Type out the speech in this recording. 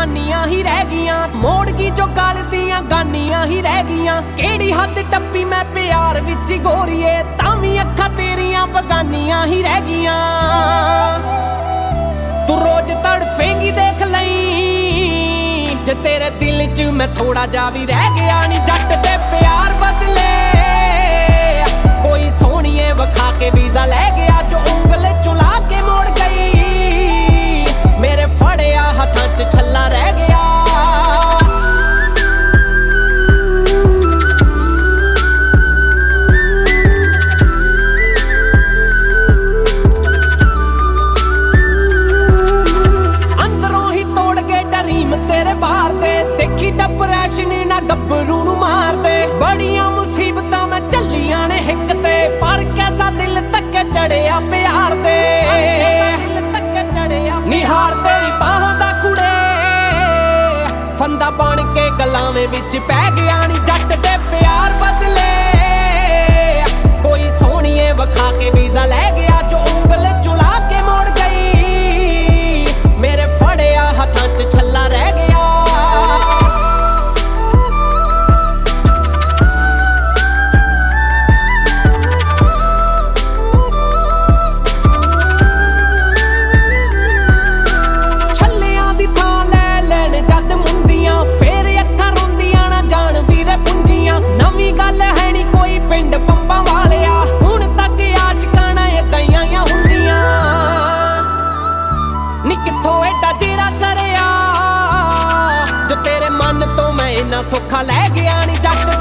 ਨਿਸ਼ਾਨੀਆਂ ਹੀ ਰਹਿ ਗਈਆਂ। ਮੋੜ ਗਈ ਜੋ ਗੱਲ ਦੀਆਂ ਗਾਨੀਆਂ ਹੀ ਰਹਿ ਗਈਆਂ। ਕਿਹੜੀ ਹੱਦ ਟੱਪੀ ਮੈਂ ਪਿਆਰ ਵਿੱਚ ਗੋਰੀਏ, ਤਾਂ ਵੀ ਅੱਖਾਂ ਤੇਰੀਆਂ ਬਗਾਨੀਆਂ ਹੀ ਰਹਿ ਗਈਆਂ। ਤੂੰ ਰੋਜ਼ ਤੜਫੇਂਗੀ ਦੇਖ ਲਈ, ਜੇ ਤੇਰੇ ਦਿਲ 'ਚ ਮੈਂ ਥੋੜਾ ਜਾ ਵੀ ਰਹਿ ਗਿਆ ਨੀ। ਜੱਟ ਦੇ ਪਿਆਰ ਬਦਲੇ ਕੋਈ ਸੋਹਣੀਏ ਵਿਖਾ ਕੇ ਵੀਜ਼ਾ ਲੈ ਗਿਆ, ਜੋ ਉਂਗਲ ਚੁਲਾ ਕੇ ਮੋੜ ਗਈ, ਮੇਰੇ ਫੜਿਆ ਹੱਥਾਂ 'ਚ ਛੱਲਾ ਰਹਿ ਗਿਆ। ਅੰਦਰੋਂ ਹੀ ਤੋੜ ਕੇ ਡਰੀਮ ਤੇਰੇ ਬਾਹਰ ਦੇ, ਦੇਖੀ ਡਿਪਰੈਸ਼ਨ ਨਾ ਗੱਭਰੂ ਨੂੰ ਮਾਰਦੇ। ਬੜੀਆਂ ਮੁਸੀਬਤਾਂ ਮੈਂ ਝੱਲੀਆਂ ਨੇ ਹਿੱਕ ਤੇ, ਪਰ ਕੈਸਾ ਦਿਲ ਤੱਕ ਚੜਿਆ ਪਿਆਰ ਦੇ। ਨਿਹਾਰ ਤੇਰੀ ਬਾਹਾਂ ਦਾ ਕੁੜੇ, ਫੰਦਾ ਬਣ ਕੇ ਗਲਾਵੇਂ ਵਿੱਚ ਪੈ ਗਿਆ ਨੀ। ਜੱਟ ਦੇ ਪਿਆਰ ਬਦਲੇ ਕੋਈ ਸੋਹਣੀਏ ਵਿਖਾ ਕੇ ਵੀਜ਼ਾ ਲੈ ਗਿਆ, ਜੋ ਉਂਗਲ ਚੁਲਾ ਕੇ ਮੋੜ ਗਈ, ਮੇਰੇ ਫੜਿਆ ਹੱਥਾਂ 'ਚ ਛੱਲਾ ਰਹਿ ਗਿਆ। ਨਵੀਂ ਗੱਲ ਹੈ ਨੀ ਕੋਈ ਪਿੰਡ ਪੰਬਾਂ ਵਾਲਿਆ, ਹੁਣ ਤੱਕ ਆਸ਼ਕਾਂ ਨਾਲ ਏਦਾਂ ਹੀ ਆਈਆਂ ਹੁੰਦੀਆਂ ਨੀ। ਕਿੱਥੋਂ ਐਡਾ ਚਿਹਰਾ ਕਰਿਆ ਜੋ ਤੇਰੇ ਮਨ ਤੋਂ ਮੈਂ ਇੰਨਾ ਸੌਖਾ ਲੈ ਗਿਆ ਨੀ। ਜੱਟ